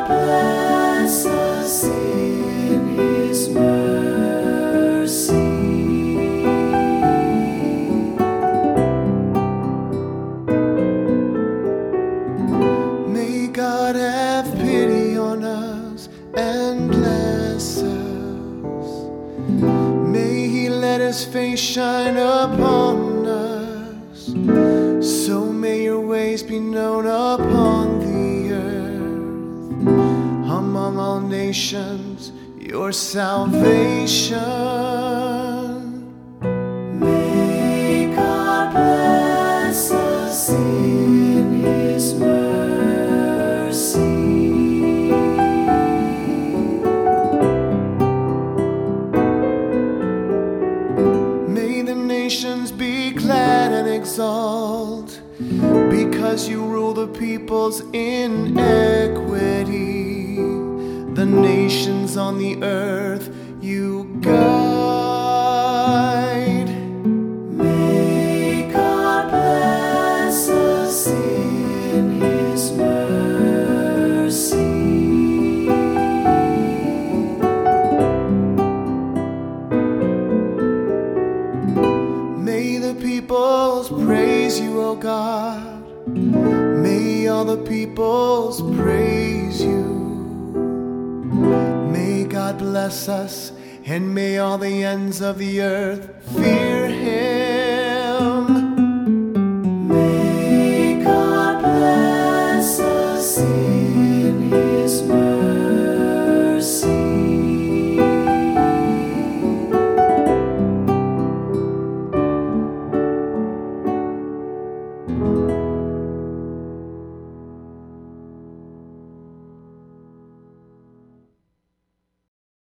God bless us in His mercy. May God have pity on us and bless us. May He let His face shine upon us. So may your ways be known upon the earth, among all nations, your salvation. May God bless us in His mercy. May the nations be glad and exalt, because you rule the peoples in equity. The nations on the earth you guide. May God bless us in His mercy. May the peoples praise you, O God. May all the peoples praise you. May God bless us, and may all the ends of the earth fear